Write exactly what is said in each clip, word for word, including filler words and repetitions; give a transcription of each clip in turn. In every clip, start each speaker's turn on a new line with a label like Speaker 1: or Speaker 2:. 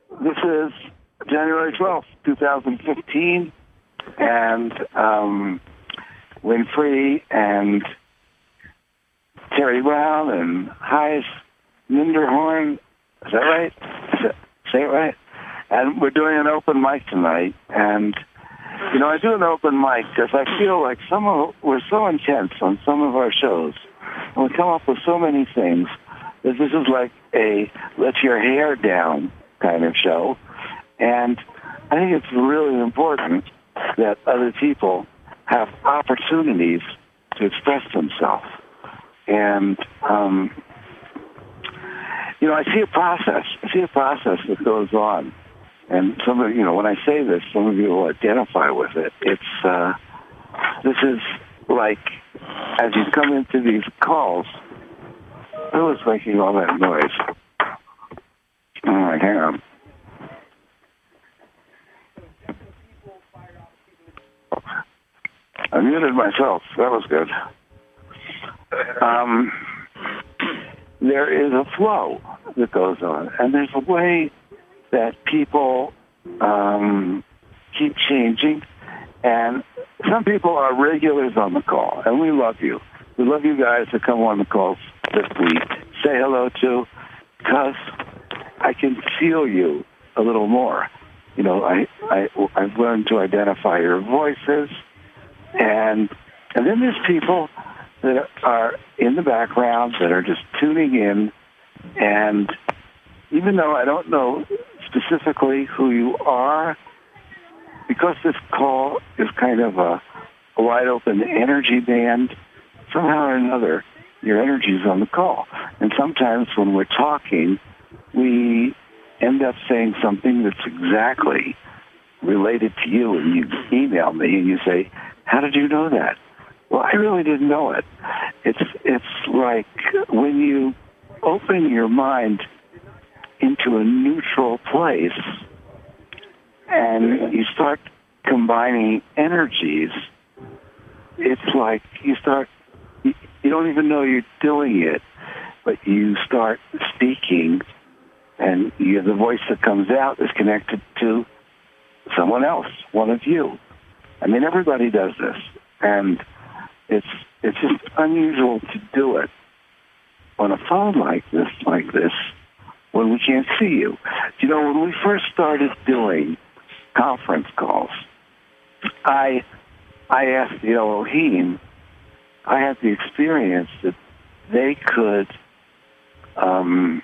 Speaker 1: this is January twelfth, twenty fifteen, and um, Winfrey and Terry Brown and Heis Minderhorn, is that right? Say it right? And we're doing an open mic tonight, and, you know, I do an open mic because I feel like some of, we're so intense on some of our shows, and we come up with so many things that this is like a let your hair down kind of show, and I think it's really important that other people have opportunities to express themselves. And, um, you know, I see a process. I see a process that goes on. And some of you know, when I say this, some of you will identify with it. It's, uh, this is like, as you come into these calls, who was making all that noise? All right, hang on. I muted myself. That was good. Um, there is a flow that goes on, and there's a way that people um, keep changing, and some people are regulars on the call, and we love you. We love you guys to come on the calls that we say hello to, because I can feel you a little more. You know, I, I, I've learned to identify your voices, and and then there's people that are in the background that are just tuning in, and even though I don't know specifically who you are, because this call is kind of a, a wide-open energy band, somehow or another, your energy is on the call. And sometimes when we're talking, we end up saying something that's exactly related to you, and you email me and you say, how did you know that? Well, I really didn't know it. It's it's like when you open your mind into a neutral place and you start combining energies, it's like you start, you, you don't even know you're doing it, but you start speaking, and you, the voice that comes out is connected to someone else, one of you. I mean, everybody does this, and it's it's just unusual to do it on a phone like this, like this, when we can't see you. You know, when we first started doing conference calls, I I asked the Elohim, I had the experience that they could, um,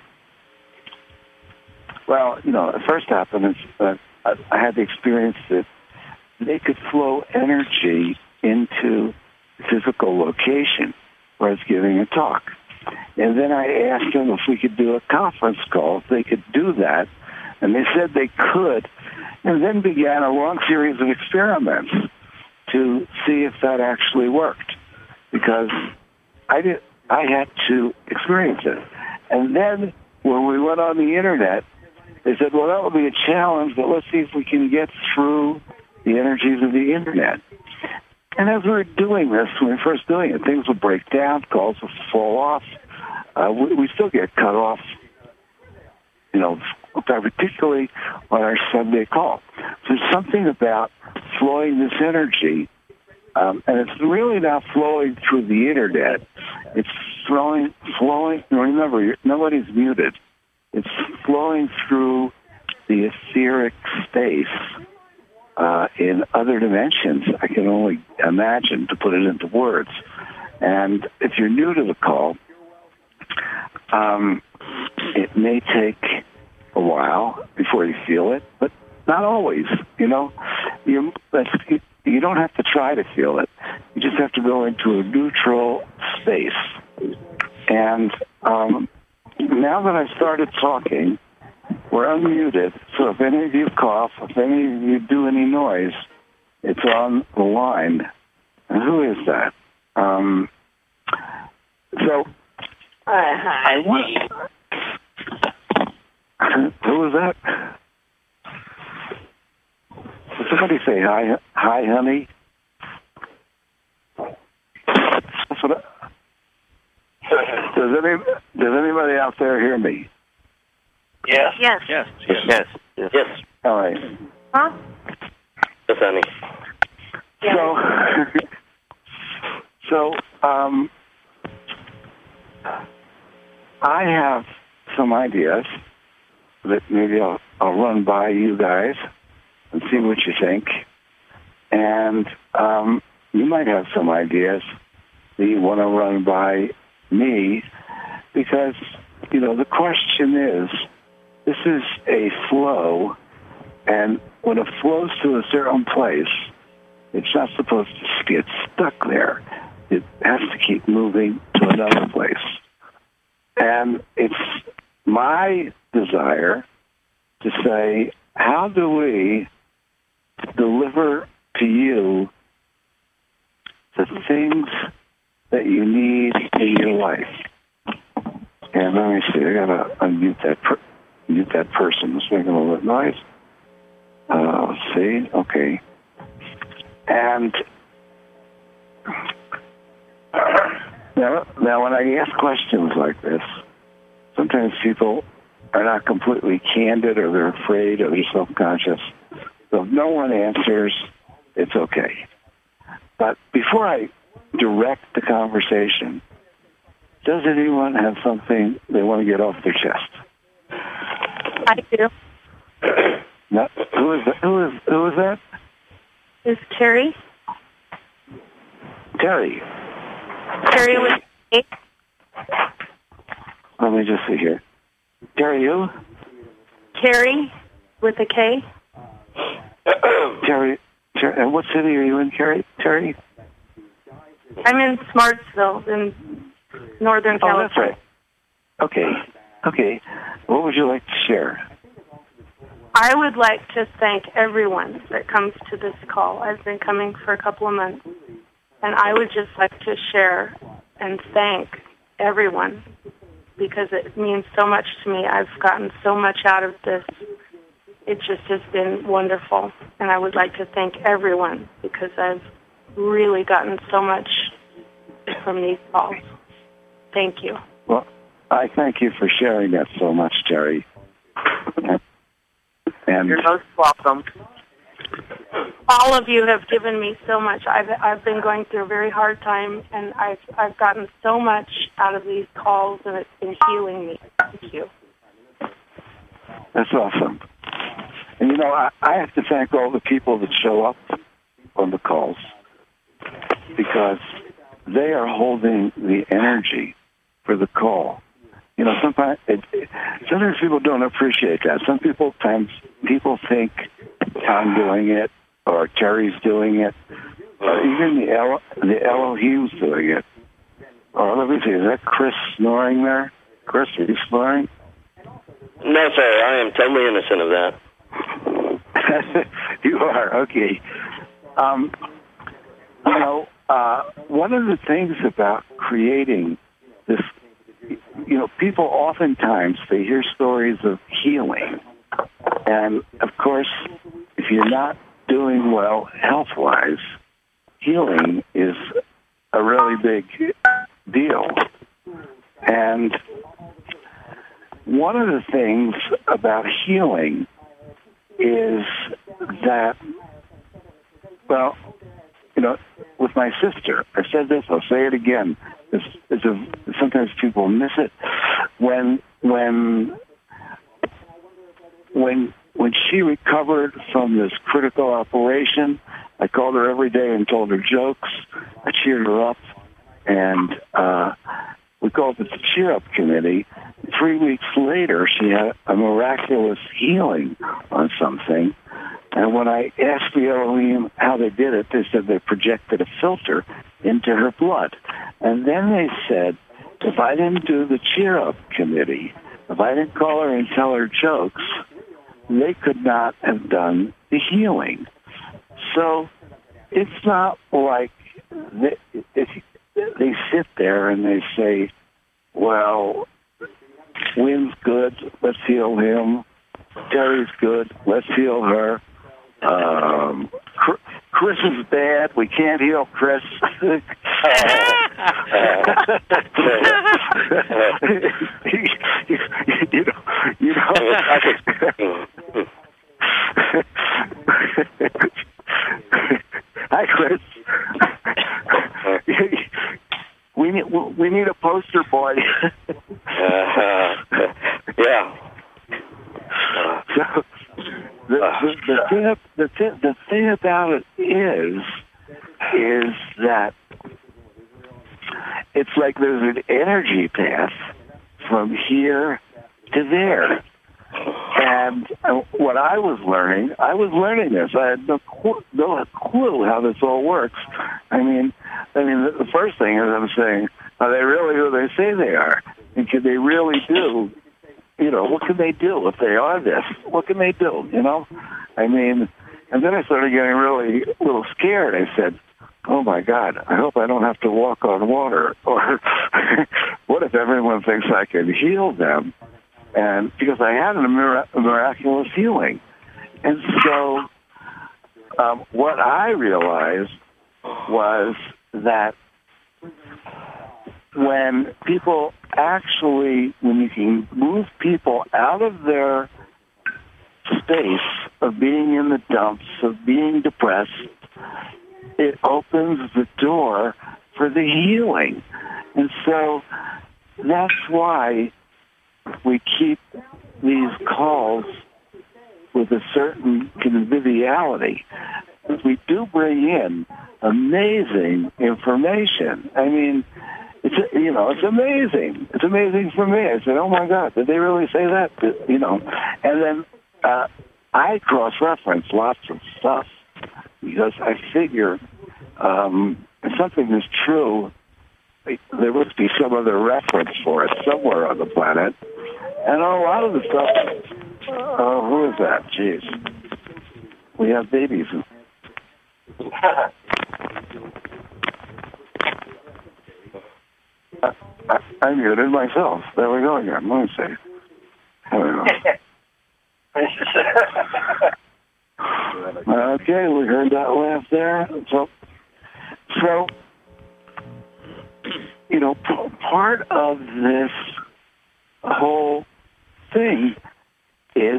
Speaker 1: well, you know, it first happened is that I, I had the experience that they could flow energy into physical location where I was giving a talk. And then I asked them if we could do a conference call, if they could do that, and they said they could, and then began a long series of experiments to see if that actually worked, because I did, I had to experience it. And then when we went on the internet, they said, well, that will be a challenge, but let's see if we can get through the energies of the internet. And as we were doing this, when we were first doing it, things would break down, calls would fall off. Uh, we, we still get cut off, you know, particularly on our Sunday call. So there's something about flowing this energy, um, and it's really not flowing through the internet. It's flowing, flowing. Remember, you're, nobody's muted. It's flowing through the etheric space. Uh, in other dimensions, I can only imagine to put it into words. And if you're new to the call, um, it may take a while before you feel it, but not always. You know, you you don't have to try to feel it. You just have to go into a neutral space. And um, now that I've started talking, we're unmuted, so if any of you cough, if any of you do any noise, it's on the line. And who is that? Um, so,
Speaker 2: Hi, hi.
Speaker 1: I want, who was that? Did somebody say hi, hi, honey? That's what I, does, any, does anybody out there hear me?
Speaker 2: Yes.
Speaker 3: Yes.
Speaker 4: Yes.
Speaker 2: Yes. Yes. Yes. Yes.
Speaker 1: All right.
Speaker 3: Huh?
Speaker 2: Yes, honey.
Speaker 3: Yeah.
Speaker 1: So, so um, I have some ideas that maybe I'll, I'll run by you guys and see what you think. And um, you might have some ideas that you want to run by me because, you know, the question is, this is a flow, and when it flows to a certain place, it's not supposed to get stuck there. It has to keep moving to another place. And it's my desire to say, how do we deliver to you the things that you need in your life? And let me see, I gotta unmute that per- mute that person. It's making a little bit of noise. Uh, let's see, okay. And now, now, when I ask questions like this, sometimes people are not completely candid, or they're afraid, or they're self-conscious. So if no one answers, it's okay. But before I direct the conversation, does anyone have something they want to get off their chest?
Speaker 3: I do.
Speaker 1: No, who is that? Who is who is that?
Speaker 3: Is Terry?
Speaker 1: Terry.
Speaker 3: Terry with me?
Speaker 1: Let me just see here. Terry, who?
Speaker 3: Terry with a K?
Speaker 1: Terry. Terry. And what city are you in, Terry? Terry?
Speaker 3: I'm in Smartsville in Northern
Speaker 1: Oh,
Speaker 3: California.
Speaker 1: that's right. Okay. Okay. What would you like to share?
Speaker 3: I would like to thank everyone that comes to this call. I've been coming for a couple of months, and I would just like to share and thank everyone because it means so much to me. I've gotten so much out of this. It just has been wonderful, and I would like to thank everyone because I've really gotten so much from these calls. Thank you.
Speaker 1: Well, I thank you for sharing that so much, Terry. And
Speaker 2: You're most welcome.
Speaker 3: All of you have given me so much. I've I've been going through a very hard time, and I've I've gotten so much out of these calls, and it's been healing me. Thank you.
Speaker 1: That's awesome. And you know, I, I have to thank all the people that show up on the calls because they are holding the energy for the call. You know, sometimes it, it, sometimes people don't appreciate that. Some people times people think I'm doing it or Terry's doing it, or even the El, the Elohim's doing it. Or let me see, is that Chris snoring there? Chris, are you snoring?
Speaker 2: No, sir. I am totally innocent of that.
Speaker 1: You are, okay. Um, you know, uh, one of the things about creating this, you know, people oftentimes, they hear stories of healing. And, of course, if you're not doing well health-wise, healing is a really big deal. And one of the things about healing is that, well, you know, with my sister, I said this, I'll say it again. It's, it's a, sometimes people miss it. When when when when she recovered from this critical operation, I called her every day and told her jokes. I cheered her up, and uh, we called it the Cheer Up Committee. Three weeks later, she had a miraculous healing on something. And when I asked the Elohim how they did it, they said they projected a filter into her blood. And then they said, if I didn't do the Cheer Up Committee, if I didn't call her and tell her jokes, they could not have done the healing. So it's not like they, if they sit there and they say, well, Wynn's good, let's heal him. Terry's good, let's heal her. Um, Chris is bad. We can't heal Chris. you, you, you know, you know, Hi, Chris. we need we need a poster boy.
Speaker 2: uh, yeah.
Speaker 1: So the the, the thing the thing the thing about it is is that it's like there's an energy path from here to there. And what I was learning, I was learning this. I had no clue, no clue how this all works. I mean, I mean, the first thing is I'm saying, are they really who they say they are? And can they really do, you know, what can they do if they are this? What can they do, you know? I mean, and then I started getting really a little scared. I said, oh, my God, I hope I don't have to walk on water. Or what if everyone thinks I can heal them? And because I had a, mir- a miraculous healing. And so um, what I realized was that when people actually, when you can move people out of their space of being in the dumps, of being depressed, it opens the door for the healing. And so that's why we keep these calls with a certain conviviality. We do bring in amazing information. I mean, it's, you know, it's amazing. It's amazing for me. I said, oh, my God, did they really say that? You know, and then uh, I cross-reference lots of stuff because I figure um, if something is true, there must be some other reference for it somewhere on the planet. And a lot of the stuff, oh, who is that? Jeez. We have babies. I, I, I muted myself. There we go again. Let me see. I don't know. Okay, we heard that laugh there. So, so you know, p- part of this whole thing is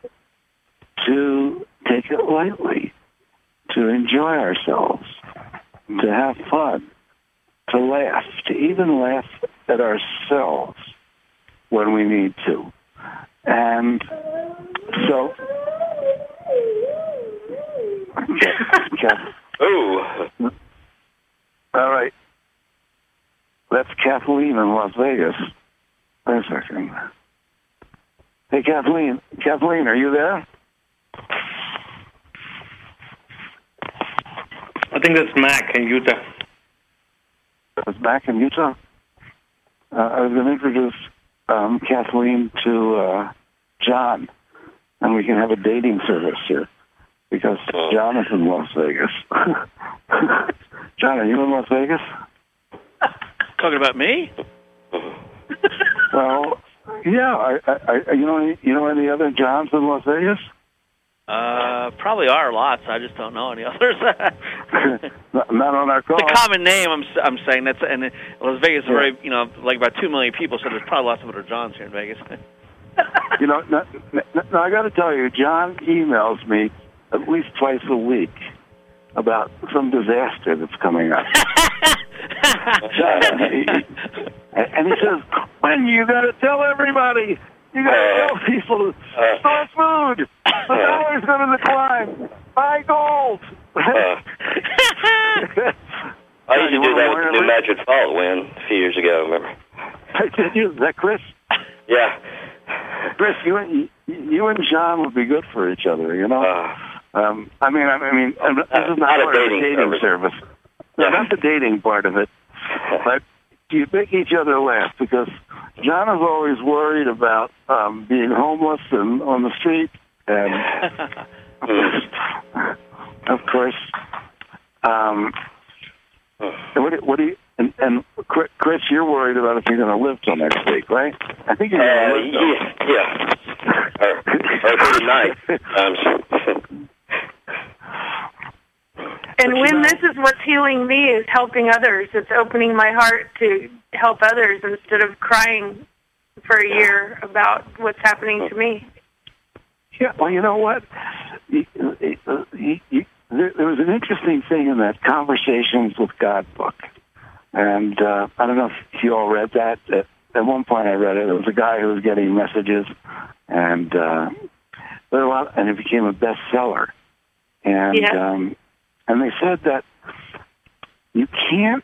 Speaker 1: to take it lightly, to enjoy ourselves, to have fun, to laugh, to even laugh at ourselves when we need to. And so,
Speaker 2: Ooh.
Speaker 1: All right. That's Kathleen in Las Vegas. Wait a second. Hey, Kathleen. Kathleen, are you there?
Speaker 4: I think that's Mac in Utah.
Speaker 1: That's Mac in Utah? Uh, I was going to introduce um, Kathleen to uh, John, and we can have a dating service here, because John is in Las Vegas. John, are you in Las Vegas?
Speaker 4: Talking about me?
Speaker 1: Well, yeah. I, I, I, you know, any, you know any other Johns in Las Vegas?
Speaker 4: Uh, probably are lots. I just don't know any others.
Speaker 1: not, not on our call.
Speaker 4: It's a common name. I'm I'm saying that's and Las Vegas is
Speaker 1: yeah.
Speaker 4: very you know like about two million people, so there's probably lots of other Johns here in Vegas.
Speaker 1: You know, no, no, no, I got to tell you, John emails me at least twice a week about some disaster that's coming up. And he says, when you got to tell everybody, you got to tell people, store food, the dollar's going to decline, buy gold.
Speaker 2: I used to do that with the New Madrid Fall win a few years ago, remember?
Speaker 1: Did you? Is that Chris?
Speaker 2: Yeah.
Speaker 1: Chris, you and, you and John would be good for each other, you know?
Speaker 2: Uh,
Speaker 1: um, I mean, I mean, this is not,
Speaker 2: not
Speaker 1: part
Speaker 2: a
Speaker 1: of the
Speaker 2: dating
Speaker 1: dating
Speaker 2: service.
Speaker 1: service. No,
Speaker 2: Yeah.
Speaker 1: not the dating part of it. But you make each other laugh, because John is always worried about um, being homeless and on the street. And, of course, of course um, what, do- what do you... And, and Chris, you're worried about if you're going to live till next week, right? I think you're going to
Speaker 2: uh,
Speaker 1: live till.
Speaker 2: Yeah, yeah. Or, or through the night. Um,
Speaker 3: And
Speaker 1: But
Speaker 3: when
Speaker 1: you know-
Speaker 3: this is what's healing me is helping others. It's opening my heart to help others instead of crying for a year about what's happening to me.
Speaker 1: Yeah, well, you know what? You, you, you, there, there was an interesting thing in that Conversations with God book. And uh, I don't know if you all read that. At, at one point I read it. There was a guy who was getting messages, and uh, there were a lot, and it became a bestseller. And
Speaker 3: Yeah.
Speaker 1: um, and they said that you can't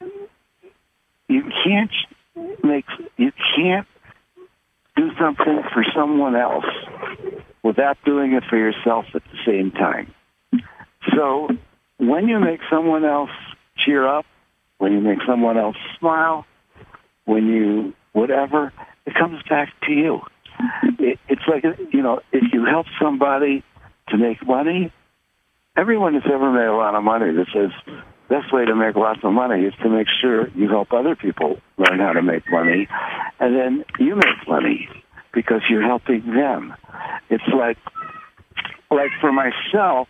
Speaker 1: you can't make you can't do something for someone else without doing it for yourself at the same time. So when you make someone else cheer up, when you make someone else smile, when you whatever, it comes back to you. It, it's like, you know, if you help somebody to make money, everyone that's ever made a lot of money that says best way to make lots of money is to make sure you help other people learn how to make money, and then you make money because you're helping them. It's like, like for myself,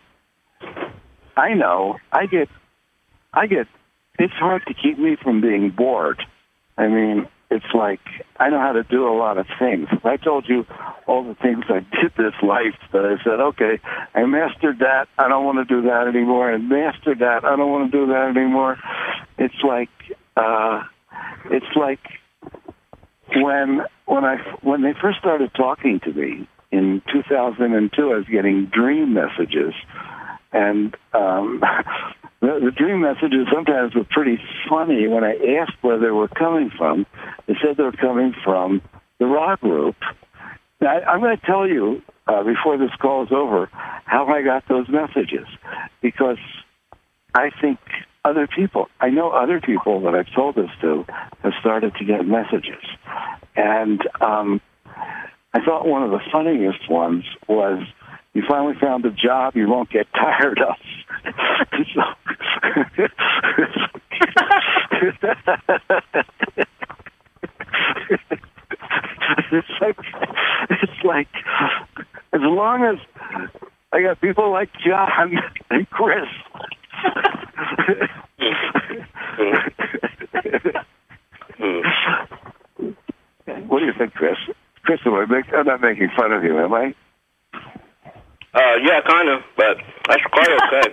Speaker 1: I know I get, I get, it's hard to keep me from being bored. I mean, it's like I know how to do a lot of things. If I told you all the things I did this life that I said, okay, I mastered that, I don't want to do that anymore, and mastered that, I don't want to do that anymore. It's like, uh, it's like when when I when they first started talking to me in two thousand two, I was getting dream messages, and um, the, the dream messages sometimes were pretty funny. When I asked where they were coming from, they said they were coming from the Ra group. Now, I, I'm going to tell you uh, before this call is over how I got those messages, because I think other people, I know other people that I've told this to have started to get messages. And um, I thought one of the funniest ones was, you finally found a job you won't get tired of. So, it's like, it's like, as long as I got people like John and Chris. What do you think, Chris? Chris, am I make, I'm not making fun of you, am I?
Speaker 2: Uh, yeah, kind of, but that's quite okay.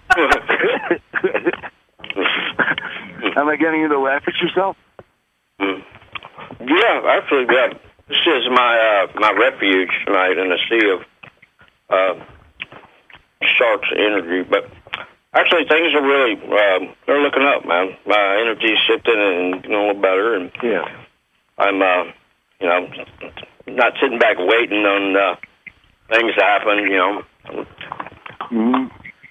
Speaker 1: Am I getting you to laugh at yourself?
Speaker 2: Mm. Yeah, actually, yeah. This is my uh, my refuge tonight in a sea of uh, sharks' energy. But actually, things are really uh, they're looking up, man. My energy's shifting and getting a little better, and
Speaker 1: yeah,
Speaker 2: I'm uh, you know not sitting back waiting on uh, things to happen. You know.
Speaker 1: Mm-hmm.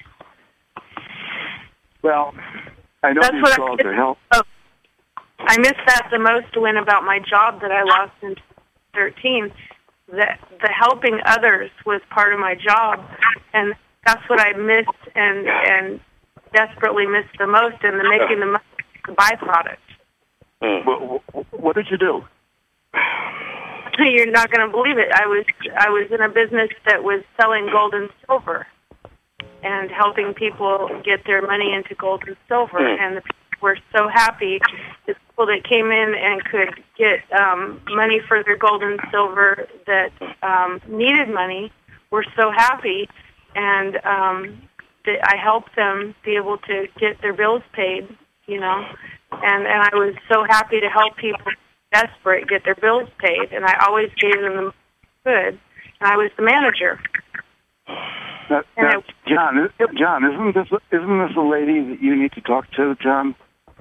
Speaker 1: Well, I know
Speaker 3: That's
Speaker 1: these
Speaker 3: what
Speaker 1: calls
Speaker 3: I
Speaker 1: are help.
Speaker 3: Oh, I missed that the most when about my job that I lost in thirteen. That the helping others was part of my job, and that's what I missed and and desperately missed the most. And the making the money the byproduct.
Speaker 2: Mm.
Speaker 1: What, what did you do?
Speaker 3: You're not going to believe it. I was I was in a business that was selling gold and silver, and helping people get their money into gold and silver.
Speaker 2: Mm.
Speaker 3: And the people were so happy. The people that came in and could get um, money for their gold and silver that um, needed money were so happy, and um, that I helped them be able to get their bills paid. You know, and and I was so happy to help people desperate get their bills paid, and I always gave them the good, and I was the manager.
Speaker 1: Now, now, John, John, isn't this isn't this a lady that you need to talk to, John?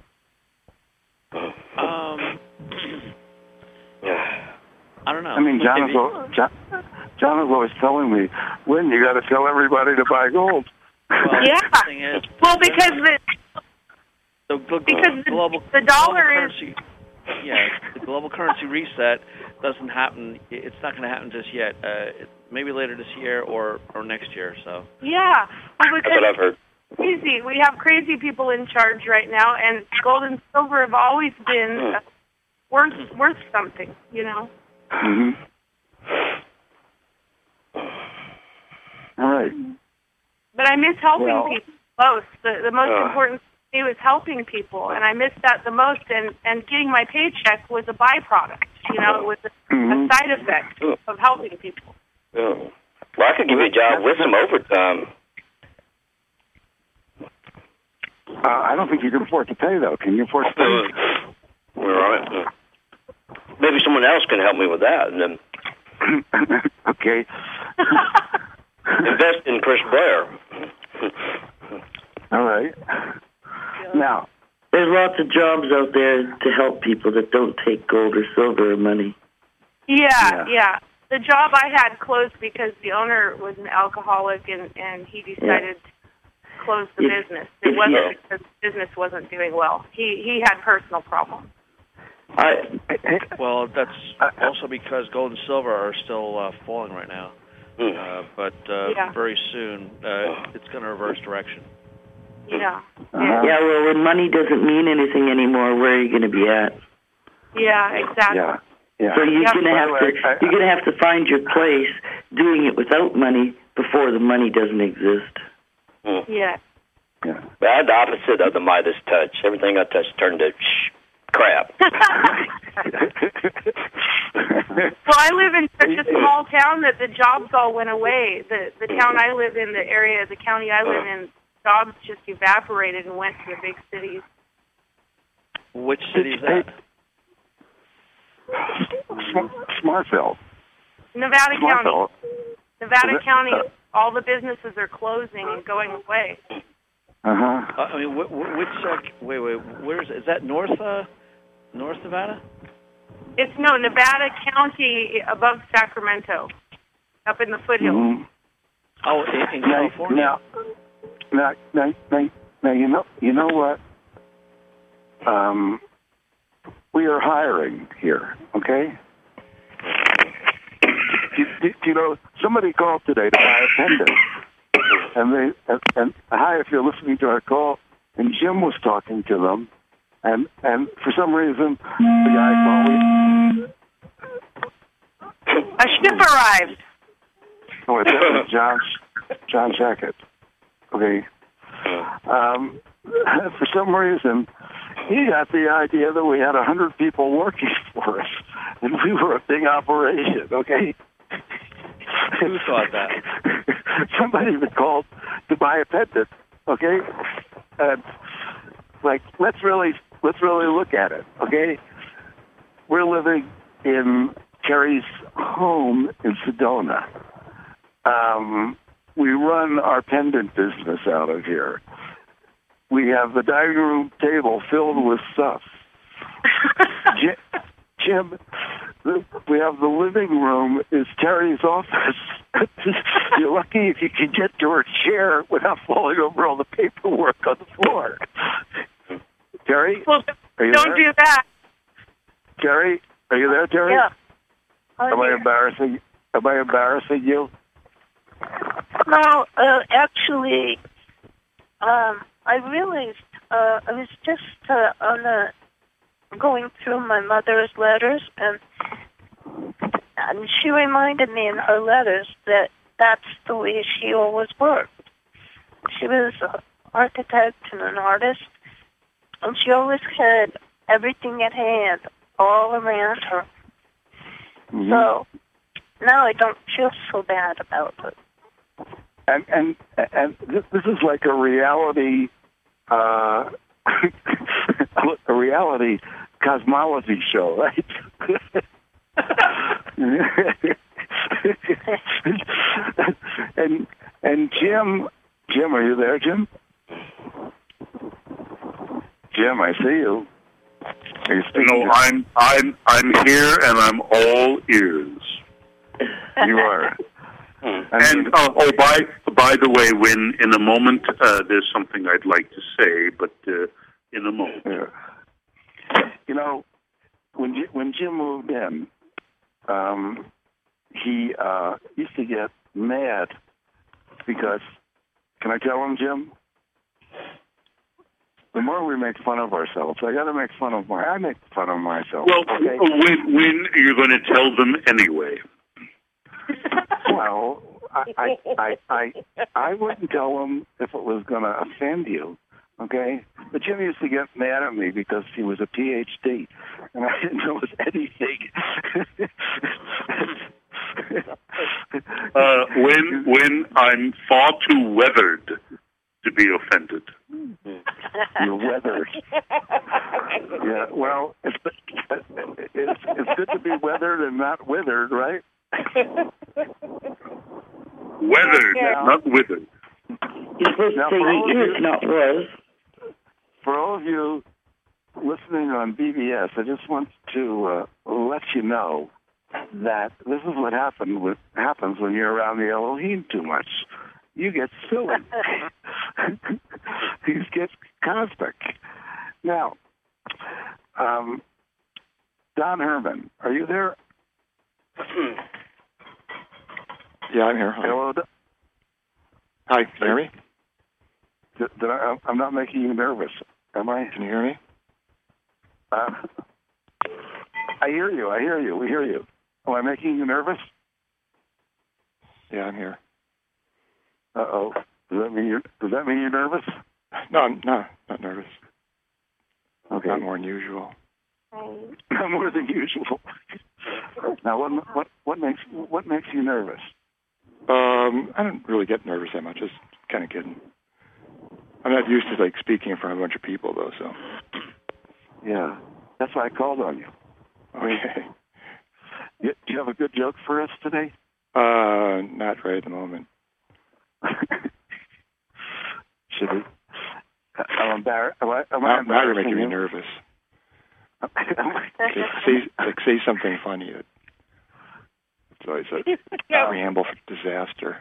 Speaker 4: Um, I don't know.
Speaker 1: I mean, John is, al- John, John is always telling me, "When you got to tell everybody to buy gold."
Speaker 4: Well,
Speaker 3: Yeah.
Speaker 4: the thing is,
Speaker 3: Well, because the
Speaker 4: the, the,
Speaker 3: because the,
Speaker 4: global
Speaker 3: the dollar
Speaker 4: global
Speaker 3: is
Speaker 4: currency, yeah, the global currency reset doesn't happen. It's not going to happen just yet. Uh, it, maybe later this year or or next year. So
Speaker 3: yeah. Well,
Speaker 2: That's what I've heard.
Speaker 3: crazy. We have crazy people in charge right now, and gold and silver have always been uh, worth worth something, you know.
Speaker 1: Mm-hmm. All right.
Speaker 3: But I miss helping
Speaker 1: Well-
Speaker 3: people most. The, the most
Speaker 2: Uh.
Speaker 3: important thing was helping people, and I missed that the most. And and getting my paycheck was a byproduct. You know, it was a,
Speaker 1: Mhm.
Speaker 3: a side effect of helping people.
Speaker 2: Oh. Well, I could give you a job with some overtime.
Speaker 1: Uh, I don't think you can afford to pay, though. Can you afford to pay?
Speaker 2: Uh, all right. Maybe someone else can help me with that. And then
Speaker 1: Okay.
Speaker 2: invest in Chris Blair.
Speaker 1: All right. Now,
Speaker 5: There's lots of jobs out there to help people that don't take gold or silver or money.
Speaker 3: Yeah,
Speaker 1: Yeah.
Speaker 3: yeah. The job I had closed because the owner was an alcoholic, and, and he decided to close the
Speaker 5: If-
Speaker 3: business. It
Speaker 5: if
Speaker 3: wasn't
Speaker 5: you-
Speaker 3: because the business wasn't doing well. He he had personal problems.
Speaker 5: I
Speaker 4: Well, that's also because gold and silver are still uh, falling right now.
Speaker 2: Hmm.
Speaker 4: Uh, but uh,
Speaker 3: Yeah.
Speaker 4: very soon, uh, it's going to reverse direction.
Speaker 3: Yeah,
Speaker 1: Uh-huh.
Speaker 5: yeah, well, when money doesn't mean anything anymore, where are you going to be at?
Speaker 3: yeah, exactly.
Speaker 1: yeah, yeah.
Speaker 5: So you're
Speaker 3: Yeah.
Speaker 5: going to have
Speaker 1: By the way,
Speaker 5: to
Speaker 1: I-
Speaker 5: you're going to have to find your place doing it without money before the money doesn't exist.
Speaker 2: Hmm.
Speaker 3: Yeah.
Speaker 1: yeah.
Speaker 2: I had the opposite of the Midas touch. Everything I touched turned to shh, crap.
Speaker 3: Well, I live in such a small town that the jobs all went away. The the town I live in, the area, the county I live in, jobs just evaporated and went to the big cities.
Speaker 4: Which city is that?
Speaker 1: Sm- Smartville.
Speaker 3: Nevada County.
Speaker 1: Smartville.
Speaker 3: Nevada
Speaker 1: Is it-
Speaker 3: County,
Speaker 1: uh,
Speaker 3: all the businesses are closing and going away.
Speaker 1: Uh-huh.
Speaker 4: Uh, I mean, wh- wh- which? Uh, wait, wait. Where is it? Is that North? Uh, North Nevada?
Speaker 3: It's no Nevada County above Sacramento, up in the foothills.
Speaker 1: Mhm.
Speaker 4: Oh, in, in
Speaker 1: Now,
Speaker 4: California.
Speaker 1: now, now, now, now, now, you know, you know what? Um, we are hiring here. Okay. Do, do, do you know somebody called today to buy a pendant, and they and, and hi, if you're listening to our call, and Jim was talking to them, and and for some reason the guy called me.
Speaker 3: A ship arrived.
Speaker 1: Oh, it's definitely John John Jacket. Okay. Um, for some reason, he got the idea that we had a hundred people working for us, and we were a big operation. Okay.
Speaker 4: Who thought that?
Speaker 1: Somebody that called to buy a pendant. Okay. And like, let's really let's really look at it. Okay. We're living in Terry's home in Sedona. Um, we run our pendant business out of here. We have the dining room table filled with stuff. Jim, Jim, the, we have the living room is Terry's office. You're lucky if you can get to her chair without falling over all the paperwork on the floor. Terry,
Speaker 3: Well,
Speaker 1: are you
Speaker 3: don't
Speaker 1: there?
Speaker 3: do that.
Speaker 1: Terry, are you there, Terry?
Speaker 3: Yeah.
Speaker 1: Am I embarrassing? Am I embarrassing you?
Speaker 6: No, uh, actually, um, I realized uh, I was just uh, on a going through my mother's letters, and and she reminded me in her letters that that's the way she always worked. She was an architect and an artist, and she always had everything at hand, all around her.
Speaker 1: Mm-hmm.
Speaker 6: So now I don't feel so bad about it.
Speaker 1: And and and this, this is like a reality, uh, a reality cosmology show, right? and and Jim, Jim, are you there, Jim? Jim, I see you. Are you speaking?
Speaker 7: No, I'm I'm I'm here and I'm all ears.
Speaker 1: You are.
Speaker 7: And uh, oh, by by the way, when in a moment uh, there's something I'd like to say, but uh, in a moment.
Speaker 1: Yeah. You know, when Jim, when Jim moved in, um, he uh, used to get mad because, can I tell him, Jim? The more we make fun of ourselves, I got to make fun of my. I make fun of myself.
Speaker 7: Well,
Speaker 1: okay?
Speaker 7: when when you're going to tell them anyway?
Speaker 1: Well, I, I, I, I, I wouldn't tell him if it was going to offend you, Okay? But Jim used to get mad at me because he was a P H D, and I didn't know anything.
Speaker 7: uh, when when I'm far too weathered to be offended.
Speaker 1: You're weathered. Yeah, well, it's, it's, it's good to be weathered and not withered, right?
Speaker 7: Weathered,
Speaker 1: now,
Speaker 7: not withered.
Speaker 5: You're supposed
Speaker 1: now,
Speaker 5: to say
Speaker 1: you
Speaker 5: is, not was.
Speaker 1: For all of you listening on B B S, I just want to uh, let you know that this is what happened with, happens when you're around the Elohim too much. You get silly. You get cosmic. Now, um, Don Herman, are you there?
Speaker 8: Yeah, I'm here. Hi.
Speaker 1: Hello. Don.
Speaker 8: Hi, can you hear me?
Speaker 1: Did, did I, I'm not making you nervous, am I?
Speaker 8: Can you hear me?
Speaker 1: Uh, I hear you. I hear you. We hear you. Am I making you nervous?
Speaker 8: Yeah, I'm here.
Speaker 1: Uh oh. Does that mean you're Does that mean you're nervous?
Speaker 8: No, I'm no, not nervous.
Speaker 1: Okay.
Speaker 8: Not more than usual.
Speaker 1: Not more than usual. Now, what what what makes what makes you nervous?
Speaker 8: Um, I don't really get nervous that much. Just kind of kidding. I'm not used to like speaking in front of a bunch of people though, so.
Speaker 1: Yeah, that's why I called on you.
Speaker 8: Okay.
Speaker 1: You, do you have a good joke for us today?
Speaker 8: Uh, not right at the moment.
Speaker 1: Should we? I'm embarrassed. Am I, am
Speaker 8: now,
Speaker 1: I
Speaker 8: now you're making me
Speaker 1: you?
Speaker 8: nervous. like, say, like, say something funny. It's always a preamble for disaster.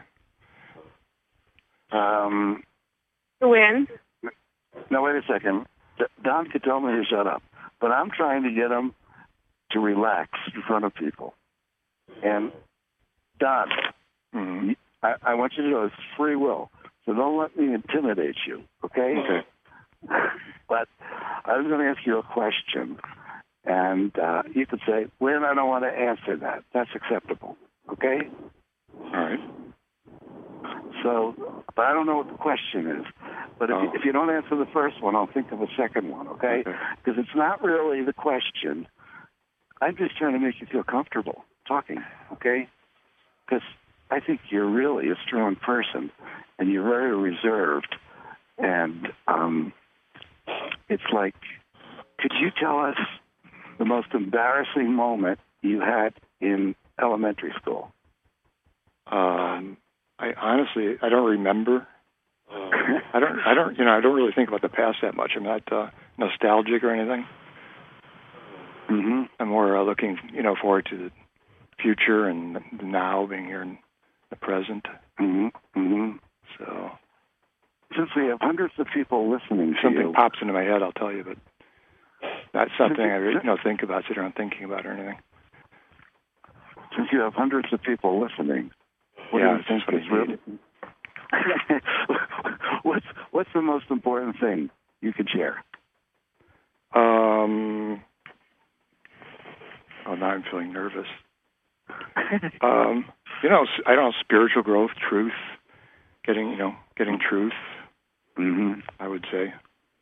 Speaker 1: Um.
Speaker 3: Win.
Speaker 1: Now wait a second. Don could tell me to shut up, but I'm trying to get him to relax in front of people. And Don,
Speaker 8: mm-hmm.
Speaker 1: I, I want you to know it's free will, so don't let me intimidate you, okay?
Speaker 8: Okay.
Speaker 1: But I was going to ask you a question, and uh, you could say, "Well, I don't want to answer that." That's acceptable, okay?
Speaker 8: All right.
Speaker 1: So, but I don't know what the question is. But if,
Speaker 8: oh.
Speaker 1: you, if you don't answer the first one, I'll think of a second one, okay? Because okay. It's not really the question. I'm just trying to make you feel comfortable talking, okay? Because I think you're really a strong person, and you're very reserved. And um, it's like, could you tell us the most embarrassing moment you had in elementary school?
Speaker 8: Um, I honestly, I don't remember. I don't, I don't, you know, I don't really think about the past that much. I'm not uh, nostalgic or anything.
Speaker 1: Mm-hmm.
Speaker 8: I'm more uh, looking, you know, forward to the future and the now, being here in the present.
Speaker 1: Mm-hmm. Mm-hmm.
Speaker 8: So,
Speaker 1: since we have hundreds of people listening,
Speaker 8: something
Speaker 1: to you,
Speaker 8: pops into my head, I'll tell you, but not something I really, you know, think about, sit around thinking about or anything.
Speaker 1: Since you have hundreds of people listening, what
Speaker 8: yeah,
Speaker 1: do you think is really? what's What's the most important thing you could share?
Speaker 8: Um. Oh, now I'm feeling nervous. um, you know, I don't know, spiritual growth, truth, getting, you know, getting truth.
Speaker 1: Mm-hmm.
Speaker 8: I would say.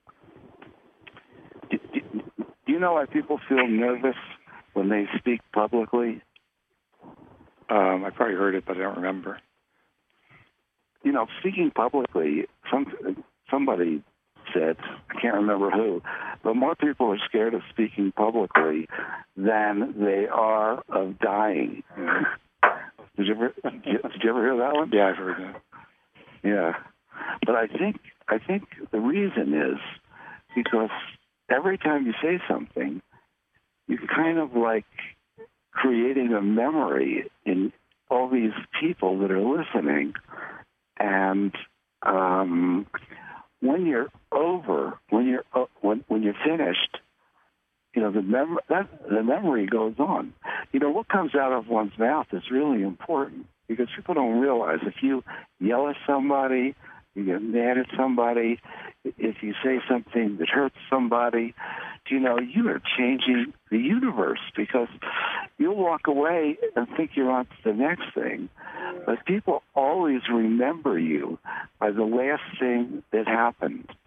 Speaker 1: Do, do, do you know why people feel nervous when they speak publicly?
Speaker 8: Um, I probably heard it, but I don't remember.
Speaker 1: You know, speaking publicly, some somebody said, I can't remember who, but more people are scared of speaking publicly than they are of dying. Did you ever did you, did you ever hear that one?
Speaker 8: Yeah, I've heard that.
Speaker 1: Yeah, but I think I think the reason is because every time you say something, you're kind of like creating a memory in all these people that are listening, and um, when you're over, when you're uh, when when you're finished, you know the mem- that the memory goes on. You know what comes out of one's mouth is really important because people don't realize if you yell at somebody, you get mad at somebody, if you say something that hurts somebody, you know you are changing the universe because you'll walk away and think you're on to the next thing, but people always remember you by the last thing that happened.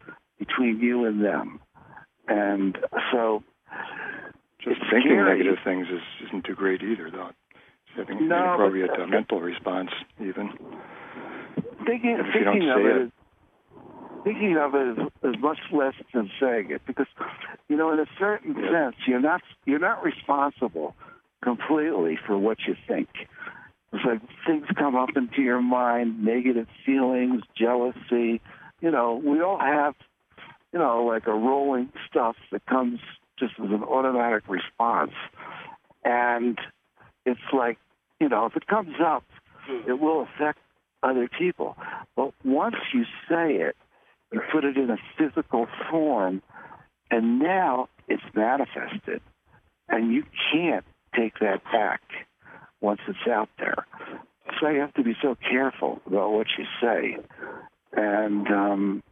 Speaker 1: between you and them. And so
Speaker 8: just
Speaker 1: it's
Speaker 8: thinking
Speaker 1: scary.
Speaker 8: negative things is, isn't too great either, though. It's having
Speaker 1: No,
Speaker 8: an appropriate
Speaker 1: but,
Speaker 8: uh, mental response, even.
Speaker 1: Thinking,
Speaker 8: if you don't
Speaker 1: thinking of
Speaker 8: say
Speaker 1: it,
Speaker 8: it.
Speaker 1: Is, thinking of it is, is much less than saying it, because, you know, in a certain
Speaker 8: yeah.
Speaker 1: sense, you're not you're not responsible completely for what you think. It's like things come up into your mind, negative feelings, jealousy. You know, we all have, you know, like a rolling stuff that comes just as an automatic response. And it's like, you know, if it comes up, it will affect other people. But once you say it, you put it in a physical form, and now it's manifested. And you can't take that back once it's out there. So you have to be so careful about what you say. And, um,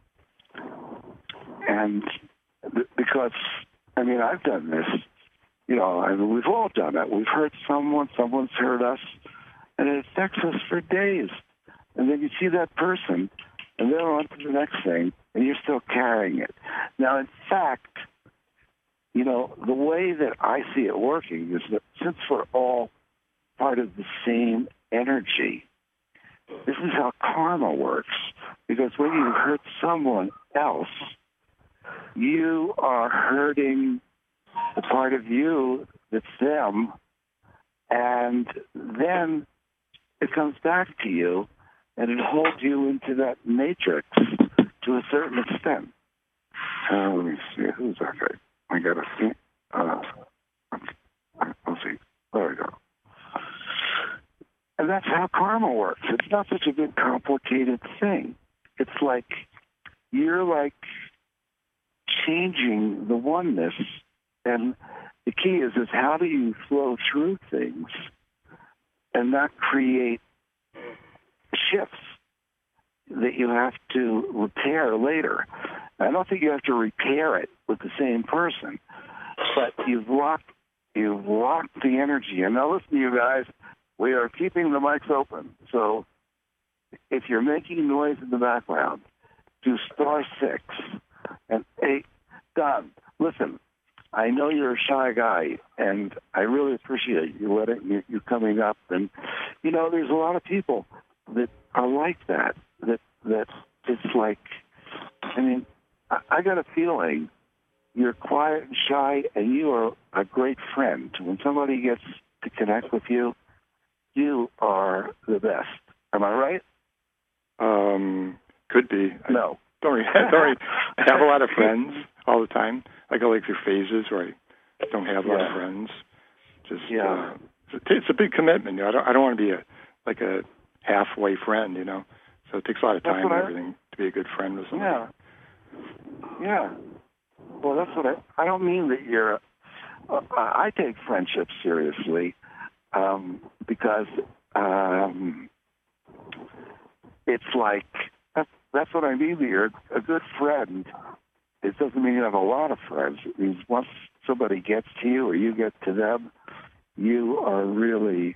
Speaker 1: and because, I mean, I've done this, you know, I mean, we've all done it. We've hurt someone, someone's hurt us, and it affects us for days. And then you see that person, and they're on to the next thing, and you're still carrying it. Now, in fact, you know, the way that I see it working is that since we're all part of the same energy, this is how karma works. Because when you hurt someone else, you are hurting the part of you that's them, and then it comes back to you, and it holds you into that matrix to a certain extent. Uh, let me see. Who's that guy? I got to see. Uh, let's see. There we go. And that's how karma works. It's not such a big, complicated thing. It's like you're like changing the oneness, and the key is is how do you flow through things and not create shifts that you have to repair later. I don't think you have to repair it with the same person, but you've locked you've locked the energy. And now listen to you guys, we are keeping the mics open. So if you're making noise in the background, do star six. And hey, Don, listen, I know you're a shy guy, and I really appreciate you letting you, you coming up. And you know, there's a lot of people that are like that. That that it's like, I mean, I, I got a feeling you're quiet and shy, and you are a great friend. When somebody gets to connect with you, you are the best. Am I right?
Speaker 8: Um, could be.
Speaker 1: No.
Speaker 8: I don't really, don't really I have a lot of friends all the time. I go like through phases where I don't have a lot
Speaker 1: yeah.
Speaker 8: of friends. Just
Speaker 1: yeah.
Speaker 8: uh, it's a big commitment. You know, I don't I don't want to be a like a halfway friend. You know, so it takes a lot of time and everything to be a good friend with somebody.
Speaker 1: Yeah. Yeah. Well, that's what I. I don't mean that you're. Uh, I take friendship seriously um, because um, it's like that's, that's what I mean. That you're a good friend. It doesn't mean you have a lot of friends. It means once somebody gets to you or you get to them, you are really.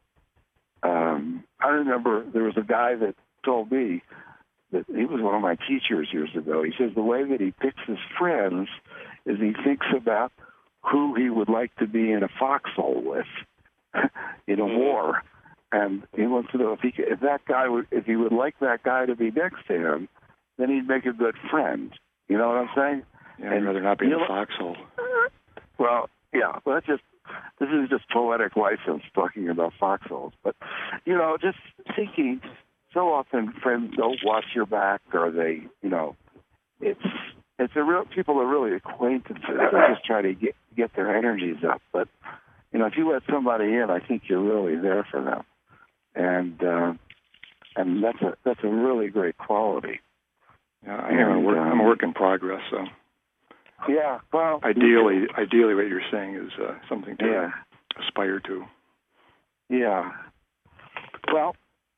Speaker 1: Um, I remember there was a guy that told me that he was one of my teachers years ago. He says the way that he picks his friends is he thinks about who he would like to be in a foxhole with in a war, and he wants to know if he if that guy would if he would like that guy to be next to him, then he'd make a good friend. You know what I'm saying?
Speaker 8: Yeah, I'd rather not be in a foxhole.
Speaker 1: Well, yeah, well, that's just this is just poetic license talking about foxholes, but you know, just thinking. So often friends don't watch your back, or they, you know, it's it's a real people are really acquaintances. They just try to get get their energies up. But you know, if you let somebody in, I think you're really there for them, and uh, and that's a that's a really great quality.
Speaker 8: Yeah, I am a work, um, I'm a work in progress. So
Speaker 1: yeah, well,
Speaker 8: ideally, ideally, what you're saying is uh, something to
Speaker 1: yeah.
Speaker 8: aspire to.
Speaker 1: Yeah. Well.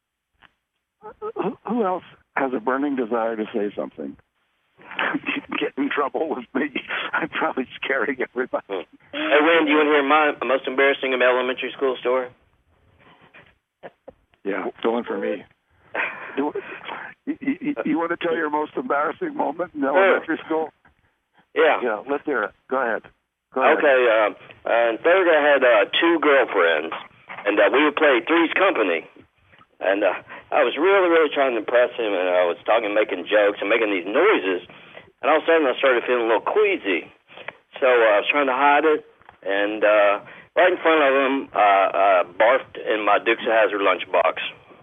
Speaker 1: Who else has a burning desire to say something? Get in trouble with me. I'm probably scaring everybody.
Speaker 2: Hey, Wayne, do you want to hear my most embarrassing elementary school story?
Speaker 8: Yeah, fill in for me.
Speaker 1: You, you, you, you want to tell your most embarrassing moment in
Speaker 2: Sure.
Speaker 1: elementary school?
Speaker 2: Yeah.
Speaker 1: Yeah, let's hear it. Go ahead. Go ahead.
Speaker 2: Okay. Uh, uh, in third, I had uh, two girlfriends, and uh, we would play Three's Company. And uh, I was really, really trying to impress him, and I was talking, making jokes, and making these noises. And all of a sudden, I started feeling a little queasy. So uh, I was trying to hide it, and uh, right in front of him, uh, uh, barfed in my Dukes of Hazzard lunchbox.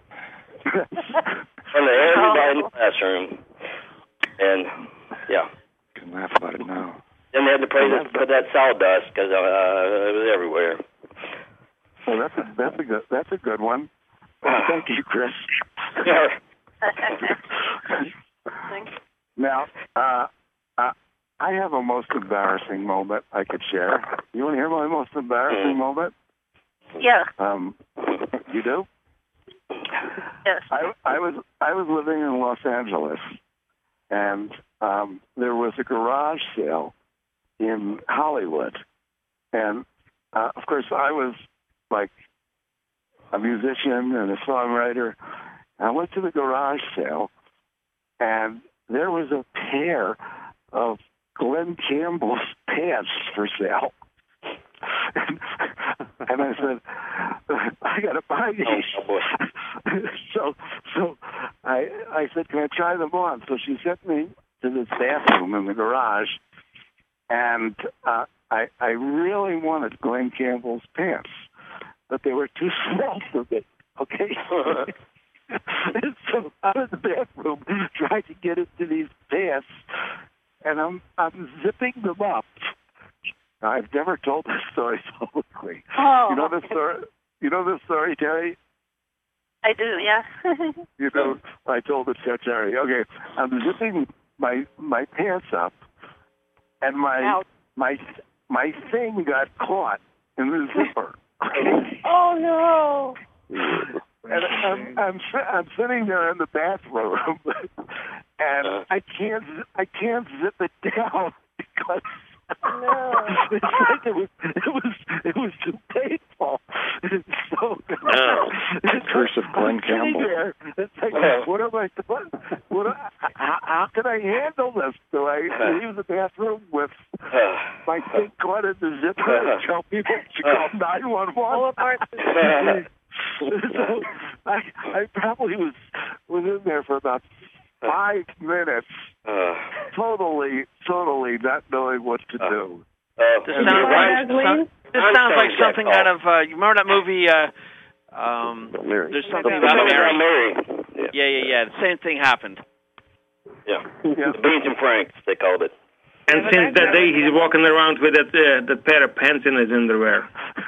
Speaker 2: In front of everybody in the classroom. And, yeah.
Speaker 8: You can laugh about it now.
Speaker 2: Then they had to put, put that sawdust, because uh, it was everywhere.
Speaker 1: Well, that's a, that's a good that's a good one. Thank you, Chris. Now, uh, uh, I have a most embarrassing moment I could share. You want to hear my most embarrassing moment?
Speaker 6: Yeah.
Speaker 1: Um, you do?
Speaker 6: Yes.
Speaker 1: I, I was I was living in Los Angeles, and um, there was a garage sale in Hollywood, and uh, of course I was like a musician and a songwriter. I went to the garage sale, and there was a pair of Glenn Campbell's pants for sale. And, and I said, I got to buy these.
Speaker 2: Oh, boy.
Speaker 1: so so I, I said, can I try them on? So she sent me to this bathroom in the garage, and uh, I, I really wanted Glenn Campbell's pants, but they were too small for me, okay? And so out of the bathroom, trying to get into these pants, and I'm I'm zipping them up. I've never told this story publicly.
Speaker 6: Oh.
Speaker 1: You know the story? You know the story, Terry?
Speaker 6: I do, yeah.
Speaker 1: You know, I told it to Terry. Okay, I'm zipping my my pants up, and my
Speaker 6: Ouch.
Speaker 1: my my thing got caught in the zipper. Okay?
Speaker 6: Oh, no.
Speaker 1: And I'm, I'm I'm sitting there in the bathroom, and I can't I can't zip it down because
Speaker 6: No.
Speaker 1: it's like it was it was it was too painful. And so
Speaker 2: No.
Speaker 1: the
Speaker 8: curse of Glenn Campbell.
Speaker 1: There, it's like, what am I? What, what? How, how can I handle this? Do I leave the bathroom with my thing caught in the zipper and tell people to call nine one one? So I I probably was was in there for about five minutes,
Speaker 2: Uh,
Speaker 1: totally totally not knowing what to do.
Speaker 2: uh,
Speaker 4: This
Speaker 2: and
Speaker 4: sounds
Speaker 2: you're
Speaker 4: like,
Speaker 2: right.
Speaker 4: some, this
Speaker 2: I'm
Speaker 4: sounds like
Speaker 2: sorry,
Speaker 4: something
Speaker 2: Jack.
Speaker 4: out of, uh, you remember that movie, uh, um, there's something about
Speaker 2: Something
Speaker 4: Mary.
Speaker 2: Mary. Yeah.
Speaker 4: Yeah, yeah, yeah. The same thing happened.
Speaker 2: Yeah.
Speaker 1: Yeah.
Speaker 2: The Beans and Franks, they called it.
Speaker 9: And since that day, he's walking around with that uh, that pair of pants in his underwear.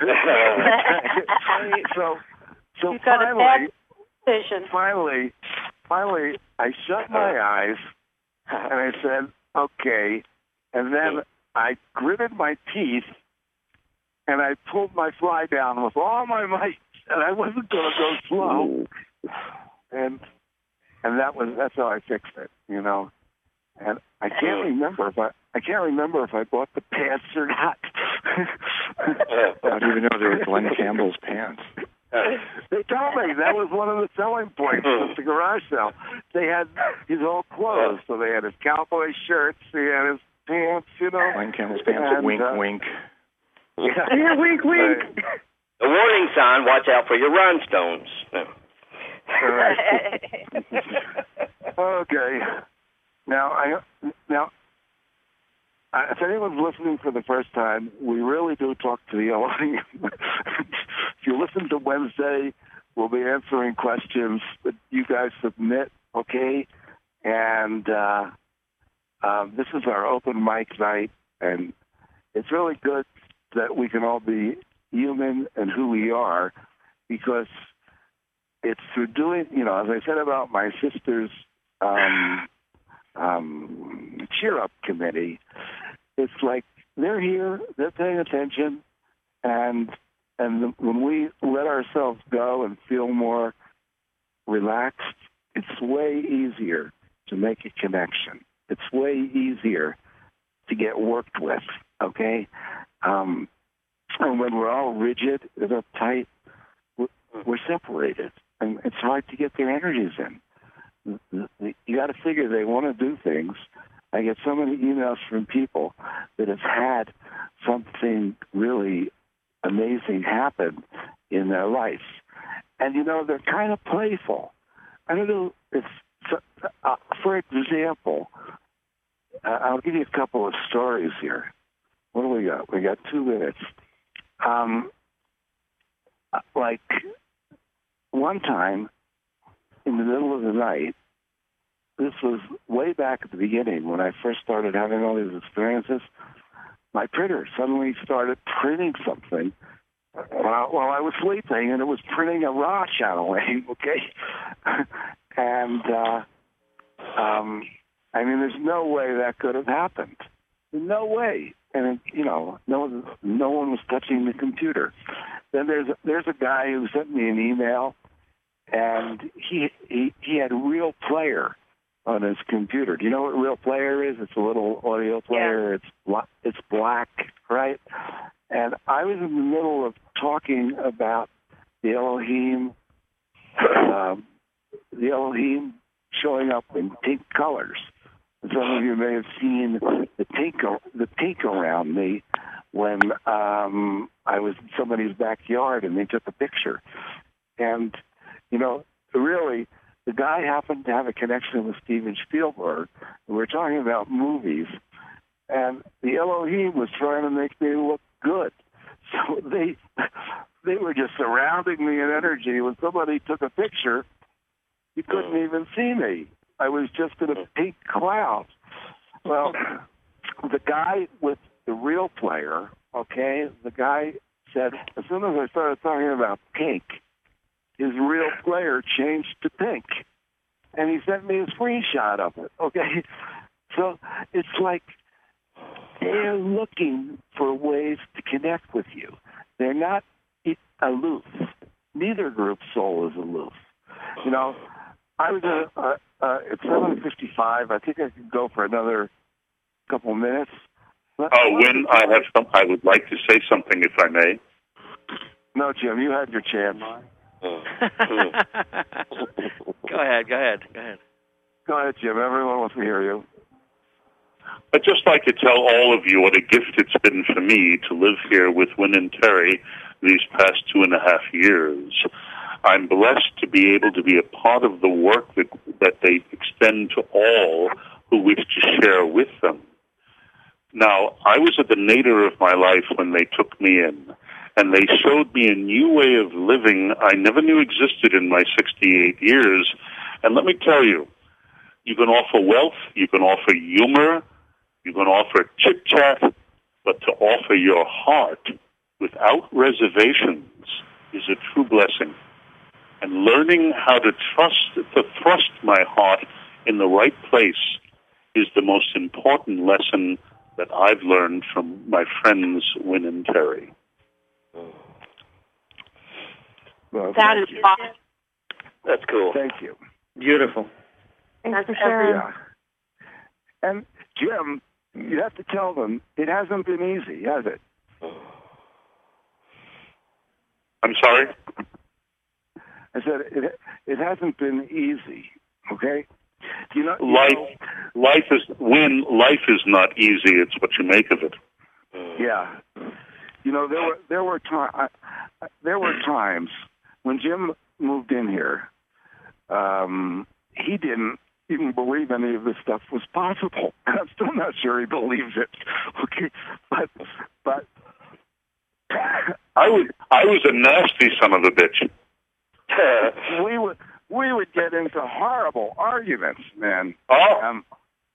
Speaker 1: so so
Speaker 6: You've got a
Speaker 1: finally,
Speaker 6: bad vision.
Speaker 1: finally, finally, I shut my eyes and I said, okay. And then I gritted my teeth and I pulled my fly down with all my might, and I wasn't going to go slow. And and that was that's how I fixed it, you know. And I can't remember if I I can't remember if I bought the pants or not.
Speaker 8: How do you even know they were Glenn Campbell's pants?
Speaker 1: They told me that was one of the selling points of the garage sale. They had his old clothes, so they had his cowboy shirts, he had his pants, you know.
Speaker 8: Glenn Campbell's pants.
Speaker 1: And,
Speaker 8: wink,
Speaker 1: uh,
Speaker 8: wink.
Speaker 1: Yeah,
Speaker 9: Yeah, wink, wink.
Speaker 2: A warning sign, watch out for your rhinestones. No.
Speaker 1: Right. Okay. Now, I now, I, if anyone's listening for the first time, we really do talk to the audience. If you listen to Wednesday, we'll be answering questions that you guys submit, okay? And uh, uh, this is our open mic night, and it's really good that we can all be human and who we are, because it's through doing, you know, as I said about my sister's um, um, cheer up committee, it's like they're here, they're paying attention, and and when we let ourselves go and feel more relaxed, it's way easier to make a connection. It's way easier to get worked with, okay? Um, and when we're all rigid and uptight, we're, we're separated, and it's hard to get their energies in. The, the, you got to figure they want to do things. I get so many emails from people that have had something really amazing happen in their life. And, you know, they're kind of playful. I don't know if, uh, for example, uh, I'll give you a couple of stories here. What do we got? We got two minutes. Um, like, one time, in the middle of the night, this was way back at the beginning when I first started having all these experiences, my printer suddenly started printing something while, while I was sleeping, and it was printing a raw channeling, okay? and, uh, um, I mean, there's no way that could have happened. No way. And, you know, no, no one was touching the computer. Then there's, there's a guy who sent me an email, and he, he, he had Real Player on his computer. Do you know what Real Player is? It's a little audio player. Yeah. It's bla- it's black, right? And I was in the middle of talking about the Elohim, um, the Elohim showing up in pink colors. Some of you may have seen the pink, the pink around me when um, I was in somebody's backyard and they took a picture. And, you know, really, the guy happened to have a connection with Steven Spielberg. We were talking about movies, and the Elohim was trying to make me look good. So they they were just surrounding me in energy. When somebody took a picture, you couldn't even see me. I was just in a pink cloud. Well, the guy with the Real Player, okay, the guy said, as soon as I started talking about pink, his Real Player changed to pink. And he sent me a screenshot of it, okay? So it's like they're looking for ways to connect with you. They're not aloof. Neither group soul is aloof. You know, I was a, a, a, at seven fifty-five. I think I could go for another couple minutes.
Speaker 7: Oh, uh, when I have some, I would like to say something, if I may.
Speaker 1: No, Jim, you had your chance.
Speaker 4: go ahead, go ahead, go ahead.
Speaker 1: Go ahead, Jim. Everyone wants to hear you.
Speaker 7: I'd just like to tell all of you what a gift it's been for me to live here with Win and Terry these past two and a half years. I'm blessed to be able to be a part of the work that, that they extend to all who wish to share with them. Now, I was at the nadir of my life when they took me in, and they showed me a new way of living I never knew existed in my sixty-eight years. And let me tell you, you can offer wealth, you can offer humor, you can offer chit-chat, but to offer your heart without reservations is a true blessing. And learning how to trust, to thrust my heart in the right place is the most important lesson that I've learned from my friends Win and Terry.
Speaker 1: Well,
Speaker 3: that is
Speaker 1: you.
Speaker 3: awesome.
Speaker 2: That's cool.
Speaker 1: Thank you.
Speaker 9: Beautiful.
Speaker 3: Thanks for sharing.
Speaker 1: Yeah. And Jim, you have to tell them it hasn't been easy, has it?
Speaker 7: I'm sorry?
Speaker 1: I said it it hasn't been easy, okay? You know, you
Speaker 7: life
Speaker 1: know,
Speaker 7: life is when life is not easy, it's what you make of it.
Speaker 1: Yeah. You know, there were there were time there were times when Jim moved in here, um, he didn't even believe any of this stuff was possible. And I'm still not sure he believes it. Okay. But but
Speaker 7: I was I was a nasty son of a bitch.
Speaker 1: we would we would get into horrible arguments, man.
Speaker 7: Oh.
Speaker 1: Um,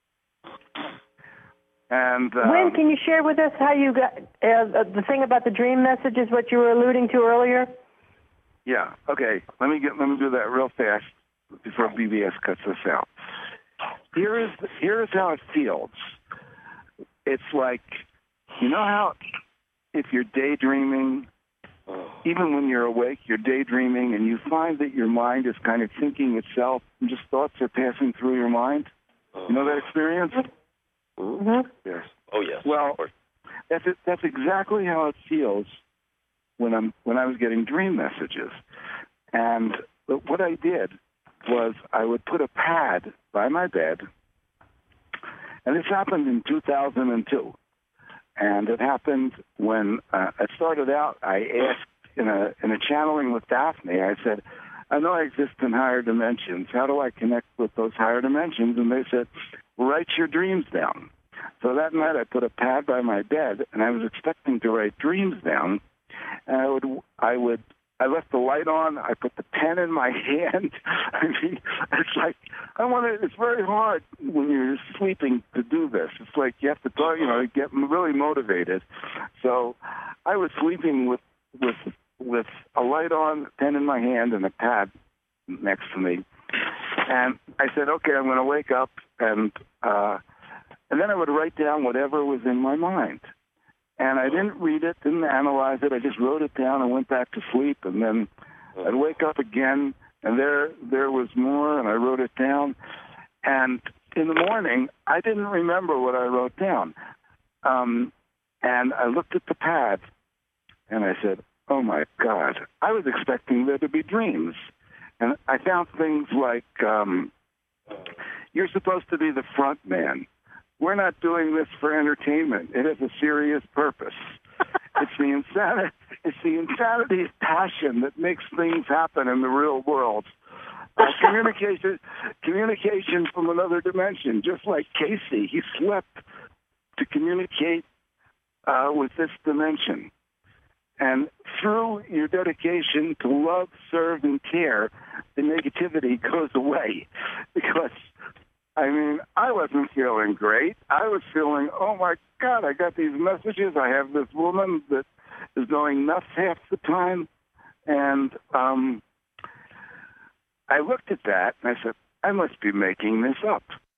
Speaker 1: and um,
Speaker 10: Win, can you share with us how you got uh, the thing about the dream messages? What you were alluding to earlier?
Speaker 1: Yeah. Okay. Let me get let me do that real fast before B B S cuts us out. Here is here is how it feels. It's like, you know how if you're daydreaming, even when you're awake, you're daydreaming, and you find that your mind is kind of thinking itself, and just thoughts are passing through your mind. You know that experience?
Speaker 10: Mm-hmm.
Speaker 1: Yes.
Speaker 2: Oh, yes.
Speaker 1: Well, that's it, that's exactly how it feels when I'm when I was getting dream messages. And what I did was I would put a pad by my bed, and this happened in two thousand two. And it happened when uh, I started out, I asked in a, in a channeling with Daphne, I said, I know I exist in higher dimensions. How do I connect with those higher dimensions? And they said, write your dreams down. So that night I put a pad by my bed, and I was expecting to write dreams down. And I would, I would, I left the light on. I put the pen in my hand. I mean, it's like I want to. It's very hard when you're sleeping to do this. It's like you have to, talk, you know, get really motivated. So I was sleeping with with with a light on, pen in my hand, and a pad next to me. And I said, okay, I'm going to wake up, and uh, and then I would write down whatever was in my mind. And I didn't read it, didn't analyze it. I just wrote it down and went back to sleep. And then I'd wake up again, and there there was more, and I wrote it down. And in the morning, I didn't remember what I wrote down. Um, and I looked at the pad, and I said, oh, my God, I was expecting there to be dreams. And I found things like, um, you're supposed to be the front man. We're not doing this for entertainment. It has a serious purpose. It's the insanity, it's the insanity of passion that makes things happen in the real world. Uh, communication, communication from another dimension, just like Casey. He slept to communicate uh, with this dimension. And through your dedication to love, serve, and care, the negativity goes away. Because I mean, I wasn't feeling great. I was feeling, oh, my God, I got these messages. I have this woman that is going nuts half the time. And um, I looked at that, and I said, I must be making this up.